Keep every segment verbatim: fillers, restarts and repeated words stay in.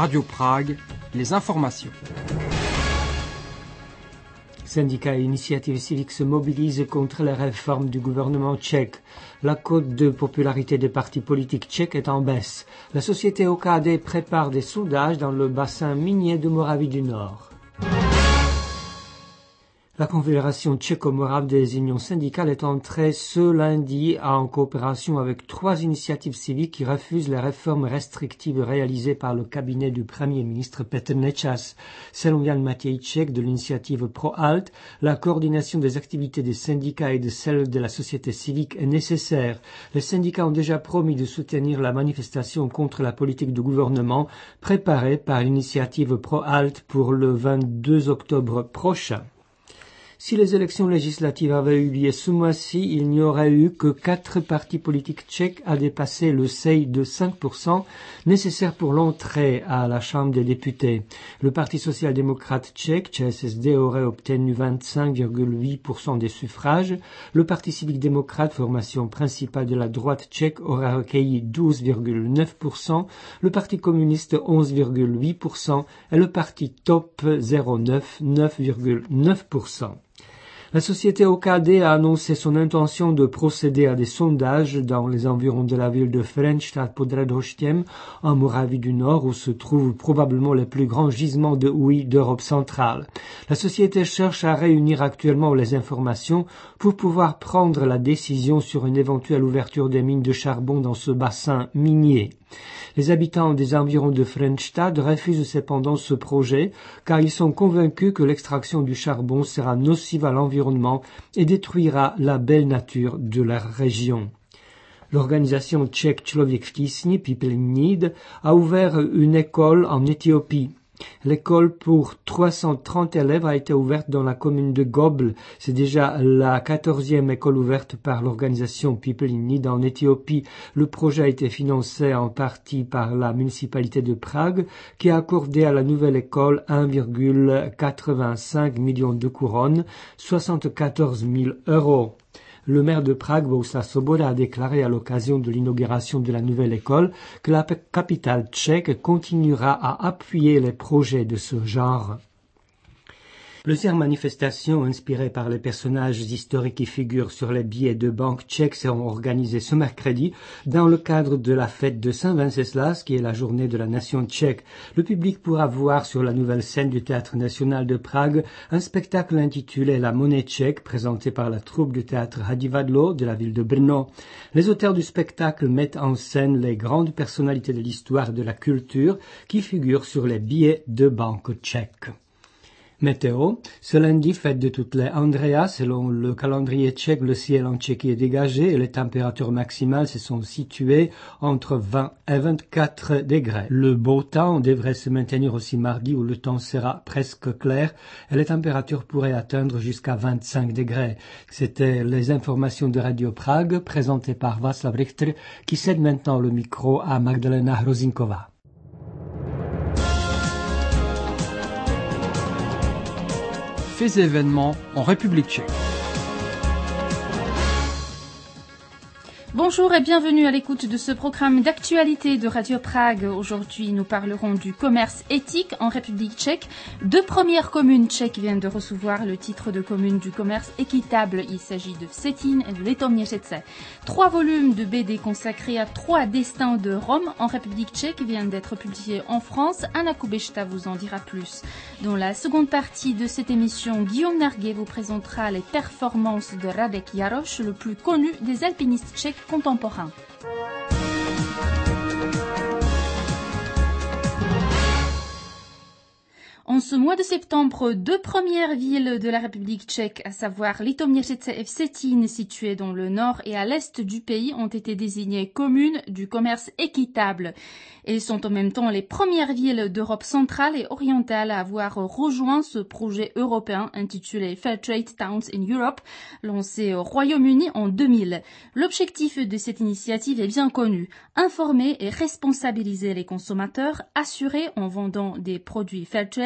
Radio Prague, les informations. Syndicats et initiatives civiques se mobilisent contre les réformes du gouvernement tchèque. La cote de popularité des partis politiques tchèques est en baisse. La société O K D prépare des sondages dans le bassin minier de Moravie du Nord. La Confédération tchéco-morave des unions syndicales est entrée ce lundi en coopération avec trois initiatives civiques qui refusent les réformes restrictives réalisées par le cabinet du Premier ministre Petr Nečas. Selon Jan Matějček de l'initiative ProAlt, la coordination des activités des syndicats et de celles de la société civique est nécessaire. Les syndicats ont déjà promis de soutenir la manifestation contre la politique du gouvernement préparée par l'initiative ProAlt pour le vingt-deux octobre prochain. Si les élections législatives avaient eu lieu ce mois-ci, il n'y aurait eu que quatre partis politiques tchèques à dépasser le seuil de cinq pour cent nécessaire pour l'entrée à la Chambre des députés. Le Parti social-démocrate tchèque, Č S S D, aurait obtenu vingt-cinq virgule huit pour cent des suffrages. Le Parti civique-démocrate, formation principale de la droite tchèque, aurait recueilli douze virgule neuf pour cent, le Parti communiste onze virgule huit pour cent et le Parti Top zéro neuf neuf virgule neuf pour cent. La société O K D a annoncé son intention de procéder à des sondages dans les environs de la ville de Frenštát pod Radhoštěm, en Moravie du Nord, où se trouvent probablement les plus grands gisements de houille d'Europe centrale. La société cherche à réunir actuellement les informations pour pouvoir prendre la décision sur une éventuelle ouverture des mines de charbon dans ce bassin minier. Les habitants des environs de Frenštát refusent cependant ce projet car ils sont convaincus que l'extraction du charbon sera nocive à l'environnement et détruira la belle nature de la région. L'organisation tchèque Člověk v tísni, People in Need, a ouvert une école en Éthiopie. L'école pour trois cent trente élèves a été ouverte dans la commune de Gobl. C'est déjà la quatorzième école ouverte par l'organisation People in Need en Éthiopie. Le projet a été financé en partie par la municipalité de Prague qui a accordé à la nouvelle école un virgule quatre-vingt-cinq millions de couronnes, soixante-quatorze mille euros. Le maire de Prague, Bohuslav Svoboda, a déclaré à l'occasion de l'inauguration de la nouvelle école que la capitale tchèque continuera à appuyer les projets de ce genre. Plusieurs manifestations inspirées par les personnages historiques qui figurent sur les billets de banque tchèques seront organisées ce mercredi dans le cadre de la fête de Saint-Venceslas, qui est la journée de la nation tchèque. Le public pourra voir sur la nouvelle scène du Théâtre national de Prague un spectacle intitulé La monnaie tchèque, présenté par la troupe du théâtre Hadivadlo de la ville de Brno. Les auteurs du spectacle mettent en scène les grandes personnalités de l'histoire et de la culture qui figurent sur les billets de banque tchèques. Météo. Ce lundi, fête de toutes les Andreas. Selon le calendrier tchèque, le ciel en Tchéquie est dégagé et les températures maximales se sont situées entre vingt et vingt-quatre degrés. Le beau temps devrait se maintenir aussi mardi où le temps sera presque clair et les températures pourraient atteindre jusqu'à vingt-cinq degrés. C'était les informations de Radio Prague présentées par Václav Richter qui cède maintenant le micro à Magdalena Hrozinková. Faits et événements en République tchèque. Bonjour et bienvenue à l'écoute de ce programme d'actualité de Radio Prague. Aujourd'hui, nous parlerons du commerce éthique en République tchèque. Deux premières communes tchèques viennent de recevoir le titre de commune du commerce équitable. Il s'agit de Vsetín et de Litoměřice. Trois volumes de B D consacrés à trois destins de Rome en République tchèque viennent d'être publiés en France. Anna Kubešta vous en dira plus. Dans la seconde partie de cette émission, Guillaume Narguet vous présentera les performances de Radek Jaroš, le plus connu des alpinistes tchèques contemporain. En ce mois de septembre, deux premières villes de la République tchèque, à savoir Litoměřice et Vsetín, situées dans le nord et à l'est du pays, ont été désignées communes du commerce équitable. Elles sont en même temps les premières villes d'Europe centrale et orientale à avoir rejoint ce projet européen intitulé Fairtrade Towns in Europe, lancé au Royaume-Uni en deux mille. L'objectif de cette initiative est bien connu: informer et responsabiliser les consommateurs, assurer en vendant des produits Fairtrade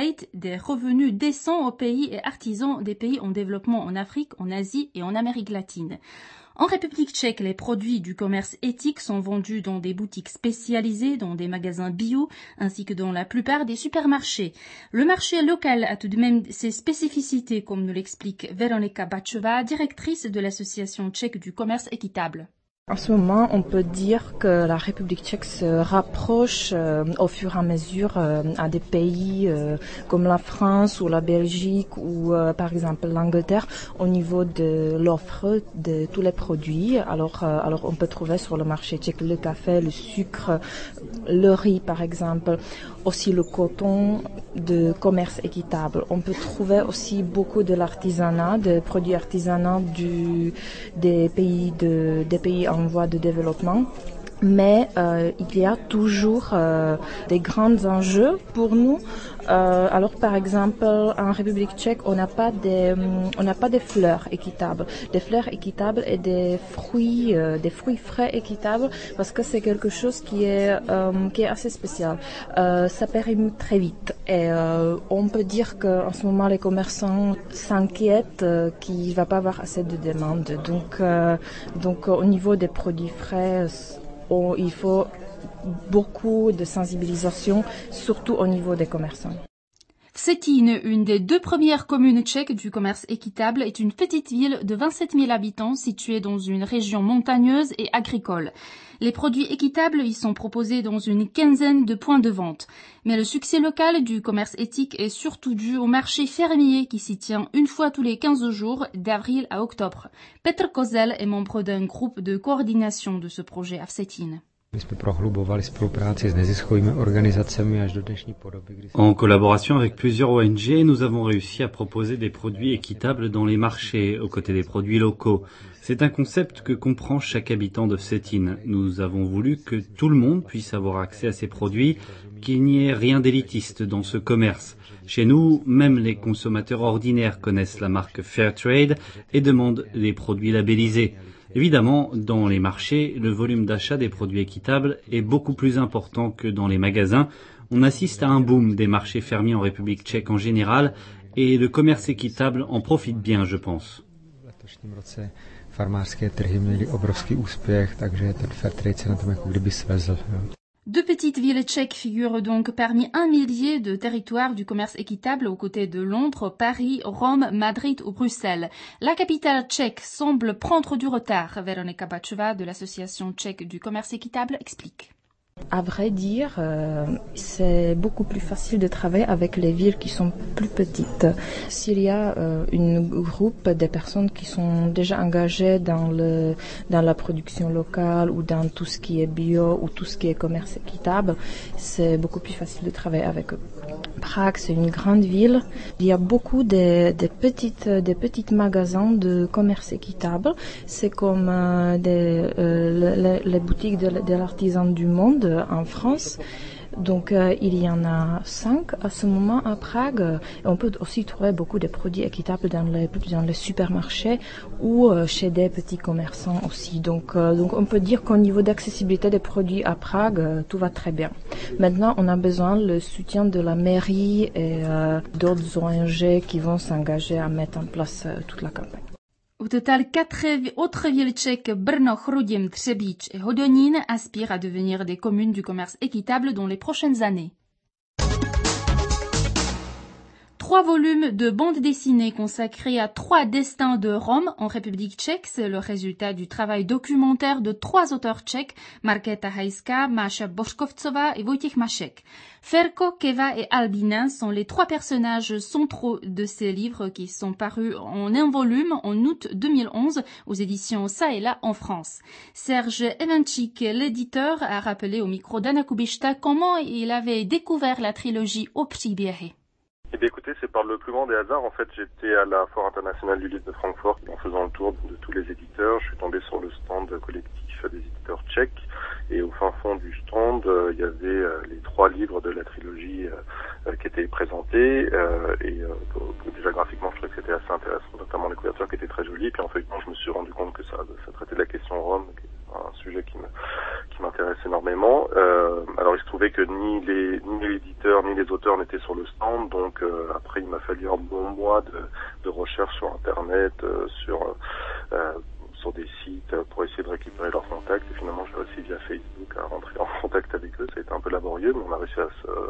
State des revenus décents aux pays et artisans des pays en développement en Afrique, en Asie et en Amérique latine. En République tchèque, les produits du commerce éthique sont vendus dans des boutiques spécialisées, dans des magasins bio, ainsi que dans la plupart des supermarchés. Le marché local a tout de même ses spécificités, comme nous l'explique Veronika Bacheva, directrice de l'Association tchèque du commerce équitable. En ce moment, on peut dire que la République tchèque se rapproche euh, au fur et à mesure euh, à des pays euh, comme la France ou la Belgique ou euh, par exemple l'Angleterre au niveau de l'offre de tous les produits. Alors, euh, alors on peut trouver sur le marché tchèque le café, le sucre, le riz par exemple, aussi le coton, de commerce équitable. On peut trouver aussi beaucoup de l'artisanat, de produits artisanaux du, des pays de, des pays en voie de développement. Mais euh, il y a toujours euh, des grands enjeux pour nous. Euh, alors par exemple en République tchèque, on n'a pas des on n'a pas des fleurs équitables, des fleurs équitables et des fruits euh, des fruits frais équitables parce que c'est quelque chose qui est euh, qui est assez spécial. Euh, ça périme très vite et euh, on peut dire que en ce moment les commerçants s'inquiètent euh, qu'il va pas avoir assez de demandes. Donc euh, donc au niveau des produits frais, on, il faut beaucoup de sensibilisation, surtout au niveau des commerçants. Vsetín, une des deux premières communes tchèques du commerce équitable, est une petite ville de vingt-sept mille habitants située dans une région montagneuse et agricole. Les produits équitables y sont proposés dans une quinzaine de points de vente. Mais le succès local du commerce éthique est surtout dû au marché fermier qui s'y tient une fois tous les quinze jours, d'avril à octobre. Petr Kozel est membre d'un groupe de coordination de ce projet à Vsetín. En collaboration avec plusieurs O N G, nous avons réussi à proposer des produits équitables dans les marchés, aux côtés des produits locaux. C'est un concept que comprend chaque habitant de Vsetín. Nous avons voulu que tout le monde puisse avoir accès à ces produits, qu'il n'y ait rien d'élitiste dans ce commerce. Chez nous, même les consommateurs ordinaires connaissent la marque Fairtrade et demandent des produits labellisés. Évidemment, dans les marchés, le volume d'achat des produits équitables est beaucoup plus important que dans les magasins. On assiste à un boom des marchés fermiers en République tchèque en général et le commerce équitable en profite bien, je pense. Deux petites villes tchèques figurent donc parmi un millier de territoires du commerce équitable aux côtés de Londres, Paris, Rome, Madrid ou Bruxelles. La capitale tchèque semble prendre du retard. Veronika Bacheva de l'Association tchèque du commerce équitable explique. À vrai dire, euh, c'est beaucoup plus facile de travailler avec les villes qui sont plus petites. S'il y a euh, une groupe de personnes qui sont déjà engagées dans le dans la production locale ou dans tout ce qui est bio ou tout ce qui est commerce équitable, c'est beaucoup plus facile de travailler avec eux. Prague, c'est une grande ville. Il y a beaucoup de, de petites, de petits magasins de commerce équitable. C'est comme euh, des, euh, les, les boutiques de, de l'artisan du monde en France. Donc euh, il y en a cinq à ce moment à Prague. Et on peut aussi trouver beaucoup de produits équitables dans les, dans les supermarchés ou euh, chez des petits commerçants aussi. Donc, euh, donc on peut dire qu'au niveau d'accessibilité des produits à Prague, euh, tout va très bien. Maintenant, on a besoin le soutien de la mairie et euh, d'autres O N G qui vont s'engager à mettre en place euh, toute la campagne. Au total, quatre autres villes tchèques, Brno, Chrudim, Třebíč et Hodonín, aspirent à devenir des communes du commerce équitable dans les prochaines années. Trois volumes de bande dessinée consacrés à trois destins de Rome en République tchèque, c'est le résultat du travail documentaire de trois auteurs tchèques, Markéta Hajská, Máša Bořkovcová et Vojtěch Mašek. Ferko, Keva et Albina sont les trois personnages centraux de ces livres qui sont parus en un volume en août deux mille onze aux éditions Ça et là en France. Serge Evanchik, l'éditeur, a rappelé au micro d'Anna Kubishta comment il avait découvert la trilogie Au příběhy. Eh bien écoutez, c'est par le plus grand des hasards. En fait, j'étais à la Foire internationale du livre de Francfort en faisant le tour de tous les éditeurs. Je suis tombé sur le stand collectif des éditeurs tchèques et au fin fond du stand, euh, il y avait euh, les trois livres de la trilogie euh, qui étaient présentés euh, et euh, déjà graphiquement, je trouvais que c'était assez intéressant, notamment les couvertures qui étaient très jolies. Puis en fait, je me suis rendu compte que ça, ça traitait de la question Rome, qui est un sujet qui me qui m'intéresse énormément. Euh, alors il se trouve trouvais que ni les ni l'éditeur ni les auteurs n'étaient sur le stand, donc euh, après il m'a fallu un bon mois de, de recherche sur internet, euh, sur euh, sur des sites pour essayer de récupérer leurs contacts, et finalement j'ai réussi via Facebook à rentrer en contact avec eux. Ça a été un peu laborieux, mais on a réussi à se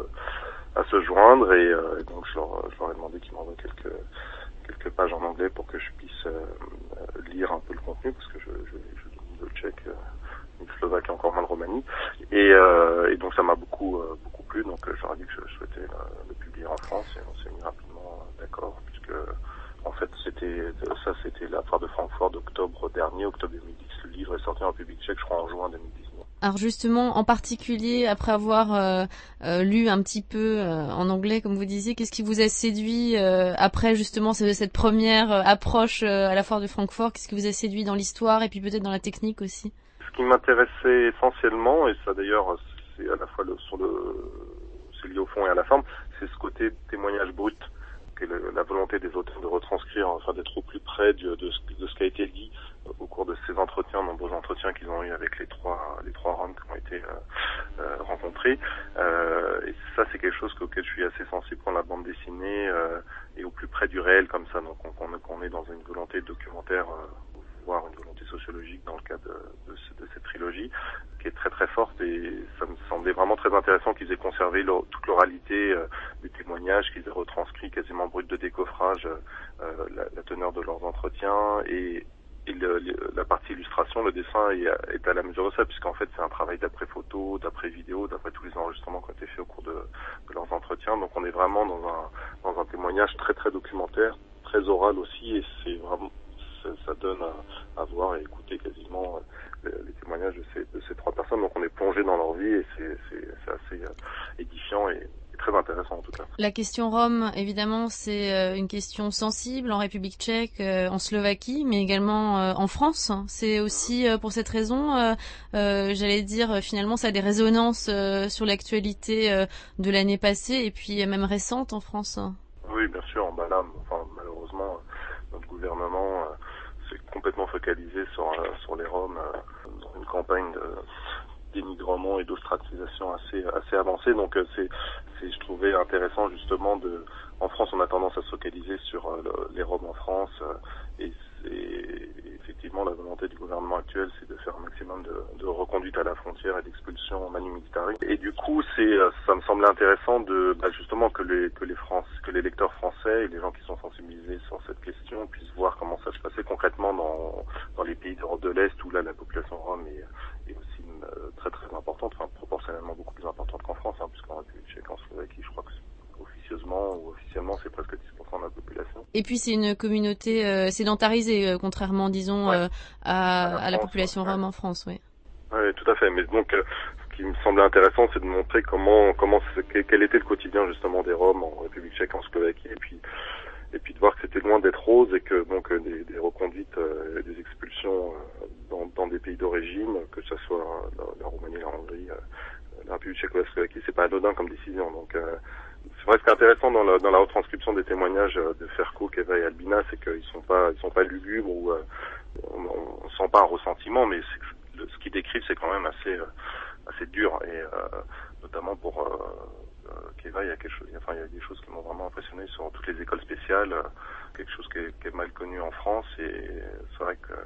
à se joindre, et, euh, et donc je leur, je leur ai demandé qu'ils m'envoient quelques quelques pages en anglais pour que je puisse euh, lire un peu le contenu, parce que je je, je domine le tchèque, euh, le slovaque et encore moins le romani, et, euh, et donc ça m'a beaucoup euh, beaucoup plu, donc euh, je leur ai dit que je souhaitais le, le publier en France, et on s'est mis rapidement euh, d'accord, puisque en fait c'était ça c'était la foire de Francfort d'octobre dernier, octobre deux mille dix. Le livre est sorti en République tchèque, je crois, en juin deux mille dix-neuf. Alors justement, en particulier, après avoir euh, euh, lu un petit peu euh, en anglais, comme vous disiez, qu'est-ce qui vous a séduit euh, après justement cette première euh, approche euh, à la foire de Francfort? Qu'est-ce qui vous a séduit dans l'histoire et puis peut-être dans la technique aussi? Ce qui m'intéressait essentiellement, et ça d'ailleurs c'est à la fois le, sur le, c'est lié au fond et à la forme, c'est ce côté témoignage brut, que le, la volonté des auteurs de retranscrire, enfin d'être au plus près de, de, ce, de ce qui a été dit au cours de ces entretiens, nombreux entretiens qu'ils ont eu avec les trois les trois Roms qui ont été euh, euh, rencontrés. Euh, et ça, c'est quelque chose auquel je suis assez sensible quand la bande dessinée euh, est au plus près du réel comme ça. Donc on, on, on est dans une volonté de documentaire, euh, voire une volonté sociologique dans le cas de, de, de cette trilogie, qui est très très forte, et ça me semblait vraiment très intéressant qu'ils aient conservé leur, toute l'oralité euh, des témoignages, qu'ils aient retranscrit quasiment brut de décoffrage euh, la, la teneur de leurs entretiens, et Et le, le, la partie illustration, le dessin est, est à la mesure de ça, puisqu'en fait c'est un travail d'après photo, d'après vidéo, d'après tous les enregistrements qui ont été faits au cours de, de leurs entretiens. Donc on est vraiment dans un dans un témoignage très très documentaire, très oral aussi, et c'est vraiment ça, ça donne à, à voir et écouter quasiment les, les témoignages de ces de ces trois personnes. Donc on est plongé dans leur vie, et c'est c'est, c'est assez euh, édifiant et très intéressant en tout cas. La question Rome, évidemment, c'est euh, une question sensible en République tchèque, euh, en Slovaquie, mais également euh, en France. C'est aussi euh, pour cette raison, euh, euh, j'allais dire, euh, finalement, ça a des résonances euh, sur l'actualité euh, de l'année passée et puis euh, même récente en France. Oui, bien sûr. Bah là, enfin, malheureusement, notre gouvernement euh, s'est complètement focalisé sur euh, sur les Roms euh, dans une campagne de dénigrement et d'ostracisation assez assez avancée. Donc euh, c'est c'est je trouvais intéressant justement de en France on a tendance à se focaliser sur euh, le, les Roms en France, euh, et c'est effectivement la volonté du gouvernement actuel, c'est de faire un maximum de, de reconduite à la frontière et d'expulsion manu militari. Et du coup c'est ça me semblait intéressant de bah, justement que les que les France que les lecteurs français et les gens qui sont sensibilisés sur cette question puissent voir comment ça se passait concrètement dans dans les pays d'Europe de l'Est, où là la population rom est, est aussi euh, très très importante, enfin proportionnellement beaucoup plus importante qu'en France, hein, puisqu'en République tchèque, en Slovaquie, je crois que officieusement ou officiellement c'est presque dix pour cent de la population. Et puis c'est une communauté euh, sédentarisée, euh, contrairement disons ouais. euh, à, à, la, à la France, population ouais. Rome en France, oui. Oui, tout à fait. Mais donc euh, ce qui me semblait intéressant, c'est de montrer comment comment quel était le quotidien justement des Roms en République tchèque, en Slovaquie, et puis et puis de voir que c'était loin d'être rose, et que donc des, des reconduites, euh, des expulsions euh, dans, dans des pays d'origine, que ce soit la, la Roumanie, la Hongrie, euh, la République tchèque ou la Slovaquie, c'est pas anodin comme décision. Donc euh, c'est vrai, ce qui est intéressant dans la, dans la retranscription des témoignages de Ferko, Keva et Albina, c'est qu'ils sont pas ils sont pas lugubres, ou euh, on, on sent pas un ressentiment, mais c'est, le, ce qu'ils décrivent c'est quand même assez euh, assez dur, et euh, notamment pour euh, Keva, il y a quelque chose, enfin il y a des choses qui m'ont vraiment impressionné sur toutes les écoles spéciales, quelque chose qui est, qui est mal connu en France, et c'est vrai que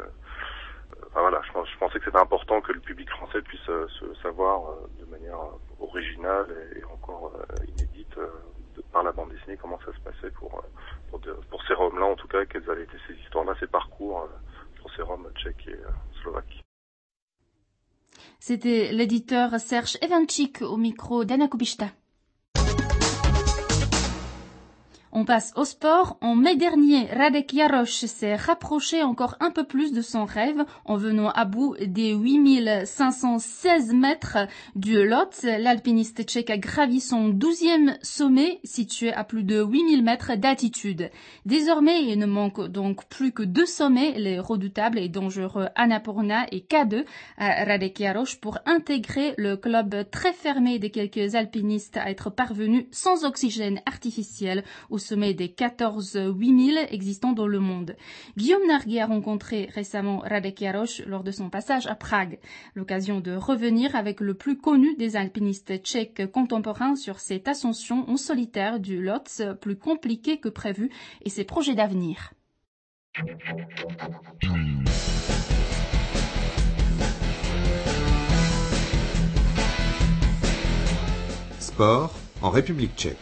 enfin voilà, je, je pensais que c'était important que le public français puisse euh, se savoir euh, de manière originale et, et encore euh, inédite euh, de, par la bande dessinée comment ça se passait pour euh, pour, de, pour ces Roms-là, en tout cas, quelles avaient été ces histoires-là, ces parcours euh, pour ces Roms tchèques et euh, slovaques. C'était l'éditeur Serge Evančík au micro d'Anna Kubishta. On passe au sport. En mai dernier, Radek Jaroš s'est rapproché encore un peu plus de son rêve en venant à bout des huit mille cinq cent seize mètres du Lhotse. L'alpiniste tchèque a gravi son douzième sommet situé à plus de huit mille mètres d'altitude. Désormais, il ne manque donc plus que deux sommets, les redoutables et dangereux Annapurna et K deux à Radek Jaroš, pour intégrer le club très fermé des quelques alpinistes à être parvenus sans oxygène artificiel au sommet sommet des quatorze huit mille existants dans le monde. Guillaume Narguet a rencontré récemment Radek János lors de son passage à Prague. L'occasion de revenir avec le plus connu des alpinistes tchèques contemporains sur cette ascension en solitaire du Lhotse, plus compliquée que prévu, et ses projets d'avenir. Sport en République tchèque.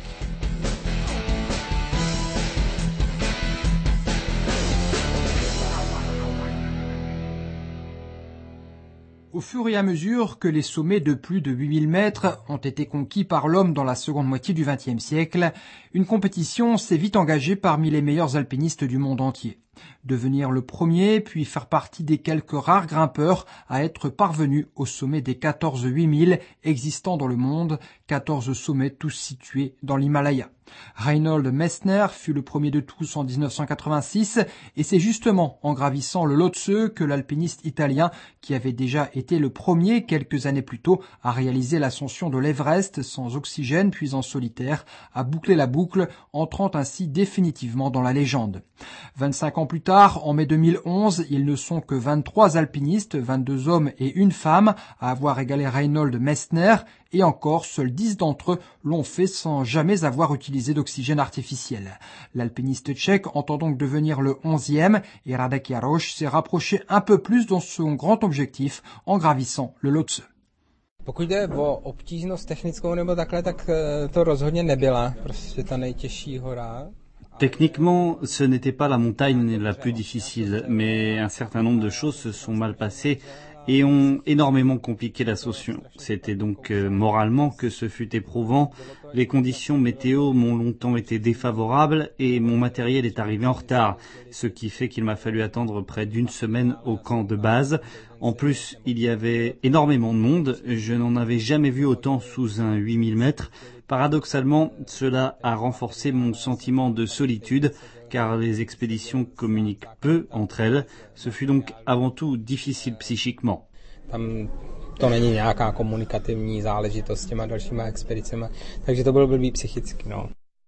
Au fur et à mesure que les sommets de plus de huit mille mètres ont été conquis par l'homme dans la seconde moitié du vingtième siècle, une compétition s'est vite engagée parmi les meilleurs alpinistes du monde entier. Devenir le premier, puis faire partie des quelques rares grimpeurs à être parvenus au sommet des quatorze huit mille existants dans le monde, quatorze sommets tous situés dans l'Himalaya. Reinhold Messner fut le premier de tous en dix-neuf cent quatre-vingt-six et c'est justement en gravissant le Lhotse que l'alpiniste italien, qui avait déjà été le premier quelques années plus tôt à réaliser l'ascension de l'Everest sans oxygène puis en solitaire, a bouclé la boucle, entrant ainsi définitivement dans la légende. vingt-cinq ans plus tard, en mai deux mille onze, ils ne sont que vingt-trois alpinistes, vingt-deux hommes et une femme, à avoir égalé Reinhold Messner, et encore, seuls dix d'entre eux l'ont fait sans jamais avoir utilisé d'oxygène artificiel. L'alpiniste tchèque entend donc devenir le onzième et Radek János s'est rapproché un peu plus dans son grand objectif en gravissant le Lhotse. Pokud jde o obtížnost technickou nebo takhle, tak to rozhodně nebyla prostě ta nejtěžší hora. Techniquement, ce n'était pas la montagne la plus difficile, mais un certain nombre de choses se sont mal passées et ont énormément compliqué l'ascension. C'était donc euh, moralement que ce fut éprouvant. Les conditions météo m'ont longtemps été défavorables et mon matériel est arrivé en retard, ce qui fait qu'il m'a fallu attendre près d'une semaine au camp de base. En plus, il y avait énormément de monde, je n'en avais jamais vu autant sous un huit mille mètres. Paradoxalement, cela a renforcé mon sentiment de solitude, car les expéditions communiquent peu entre elles. Ce fut donc avant tout difficile psychiquement. Tam to není nějaká komunikativní záležitost s těma dalšíma expedicemi, takže to bylo blbý psychicky, no.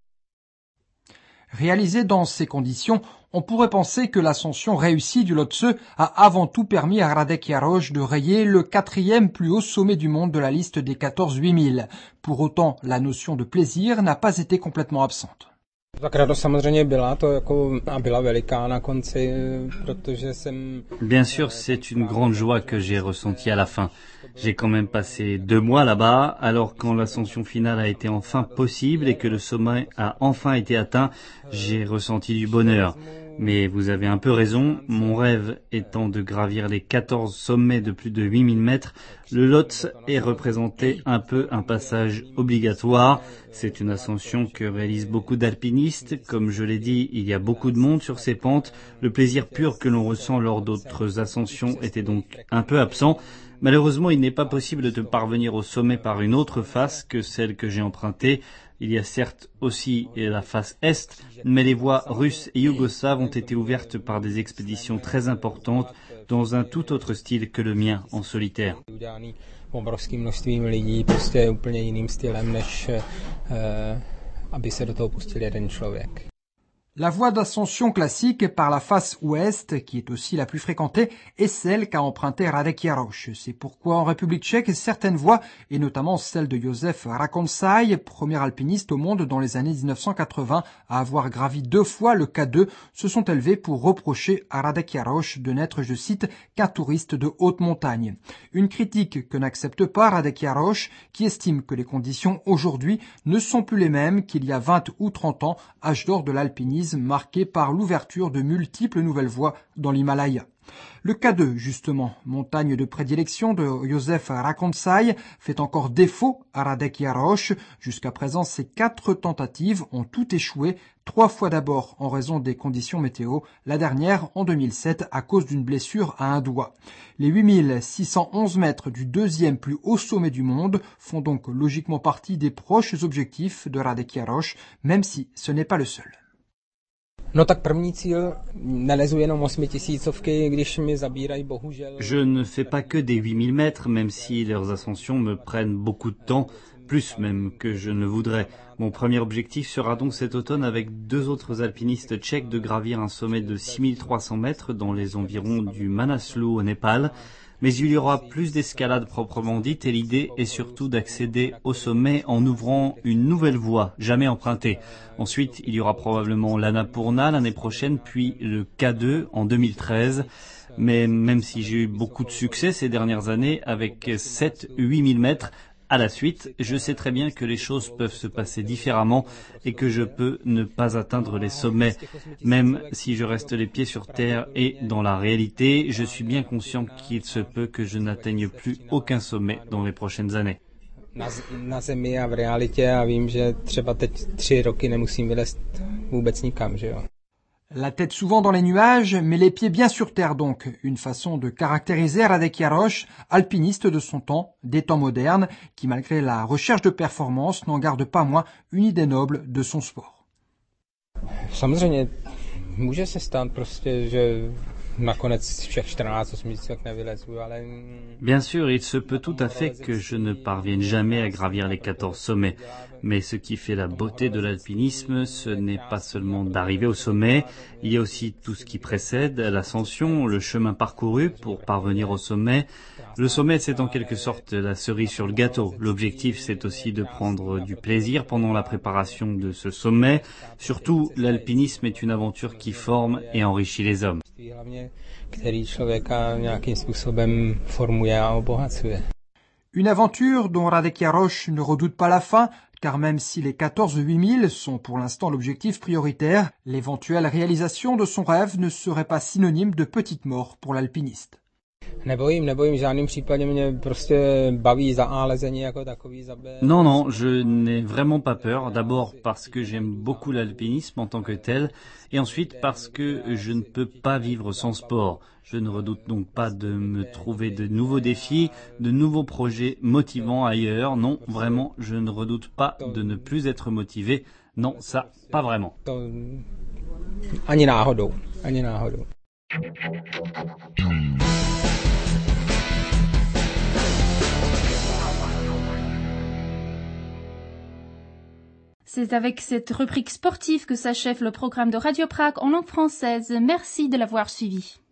Réalisé dans ces conditions, on pourrait penser que l'ascension réussie du Lhotse a avant tout permis à Radek János de rayer le quatrième plus haut sommet du monde de la liste des quatorze huit mille. Pour autant, la notion de plaisir n'a pas été complètement absente. Bien sûr, c'est une grande joie que j'ai ressentie à la fin. J'ai quand même passé deux mois là-bas, alors quand l'ascension finale a été enfin possible et que le sommet a enfin été atteint, j'ai ressenti du bonheur. Mais vous avez un peu raison, mon rêve étant de gravir les quatorze sommets de plus de huit mille mètres, le Lhotse est représenté un peu un passage obligatoire. C'est une ascension que réalisent beaucoup d'alpinistes. Comme je l'ai dit, il y a beaucoup de monde sur ces pentes. Le plaisir pur que l'on ressent lors d'autres ascensions était donc un peu absent. Malheureusement, il n'est pas possible de parvenir au sommet par une autre face que celle que j'ai empruntée. Il y a certes aussi la face Est, mais les voies russes et yougoslaves ont été ouvertes par des expéditions très importantes dans un tout autre style que le mien en solitaire. Obrovským množstvím lidí, prostě úplně jiným stylem, než aby se do toho pustil jeden člověk. La voie d'ascension classique par la face ouest, qui est aussi la plus fréquentée, est celle qu'a empruntée Radek János. C'est pourquoi en République tchèque, certaines voies, et notamment celle de Josef Rakončaj, premier alpiniste au monde dans les années dix-neuf cent quatre-vingts à avoir gravi deux fois le K deux, se sont élevées pour reprocher à Radek János de n'être, je cite, qu'un touriste de haute montagne. Une critique que n'accepte pas Radek János, qui estime que les conditions aujourd'hui ne sont plus les mêmes qu'il y a vingt ou trente ans, âge d'or de l'alpinisme, marqué par l'ouverture de multiples nouvelles voies dans l'Himalaya. Le K deux, justement, montagne de prédilection de Josef Rakončaj, fait encore défaut à Radek János. Jusqu'à présent, ces quatre tentatives ont toutes échoué, trois fois d'abord en raison des conditions météo, la dernière en deux mille sept à cause d'une blessure à un doigt. Les huit mille six cent onze mètres du deuxième plus haut sommet du monde font donc logiquement partie des proches objectifs de Radek János, même si ce n'est pas le seul. No tak první cíl, nelezu jenom osmitisícovky, když mi zabírají bohužel. Je ne fais pas que des huit mille mètres, même si leurs ascensions me prennent beaucoup de temps. plus même que je ne le voudrais. Mon premier objectif sera donc cet automne avec deux autres alpinistes tchèques de gravir un sommet de six mille trois cents mètres dans les environs du Manaslu au Népal. Mais il y aura plus d'escalade proprement dite et l'idée est surtout d'accéder au sommet en ouvrant une nouvelle voie, jamais empruntée. Ensuite, il y aura probablement l'Annapurna l'année prochaine, puis le K deux en deux mille treize. Mais même si j'ai eu beaucoup de succès ces dernières années avec sept à huit mille mètres, à la suite, je sais très bien que les choses peuvent se passer différemment et que je peux ne pas atteindre les sommets. Même si je reste les pieds sur terre et dans la réalité, je suis bien conscient qu'il se peut que je n'atteigne plus aucun sommet dans les prochaines années. Na, na zemi a v realitě a vím, že třeba teď tři roky nemusím vylézt vůbec nikam, že jo. La tête souvent dans les nuages, mais les pieds bien sur terre donc. Une façon de caractériser Radek János, alpiniste de son temps, des temps modernes, qui malgré la recherche de performance n'en garde pas moins une idée noble de son sport. Samozřejmě může se stát prostě, že nakonec všech čtrnáct osm tak nevylezu, ale... Bien sûr, il se peut tout à fait que je ne parvienne jamais à gravir les quatorze sommets. Mais ce qui fait la beauté de l'alpinisme, ce n'est pas seulement d'arriver au sommet, il y a aussi tout ce qui précède, l'ascension, le chemin parcouru pour parvenir au sommet. Le sommet, c'est en quelque sorte la cerise sur le gâteau. L'objectif, c'est aussi de prendre du plaisir pendant la préparation de ce sommet. Surtout, l'alpinisme est une aventure qui forme et enrichit les hommes. Une aventure dont Radek János ne redoute pas la fin, car même si les quatorze huit mille sont pour l'instant l'objectif prioritaire, l'éventuelle réalisation de son rêve ne serait pas synonyme de petite mort pour l'alpiniste. Nebojím, nebojím, v žádném případě mě prostě baví za A lezení jako takový za B. Non, non, je n'ai vraiment pas peur. D'abord parce que j'aime beaucoup l'alpinisme en tant que tel, et ensuite parce que je ne peux pas vivre sans sport. Je ne redoute donc pas de me trouver de nouveaux défis, de nouveaux projets motivants ailleurs. Non, vraiment, je ne redoute pas de ne plus être motivé. Non, ça, pas vraiment. To ani náhodou, ani náhodou. C'est avec cette rubrique sportive que s'achève le programme de Radio Prague en langue française. Merci de l'avoir suivi.